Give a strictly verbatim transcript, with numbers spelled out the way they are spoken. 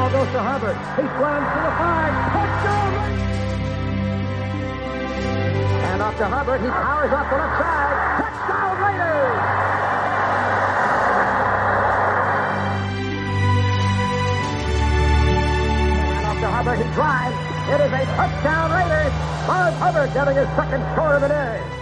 ball goes to Hubbard. He slams to the five. Touchdown! And up to Hubbard. He powers up the left side. Touchdown Raiders! And up to Hubbard. He drives. It is a touchdown Raiders. Marv Hubbard getting his second score of the day.